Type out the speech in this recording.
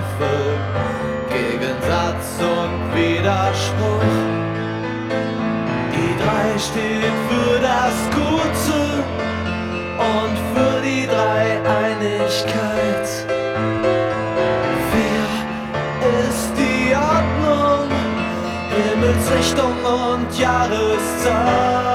Zweifel, Gegensatz und Widerspruch. Die 3 steht für das Gute und für die Dreieinigkeit. Wer ist die Ordnung, Himmelsrichtung und Jahreszeit?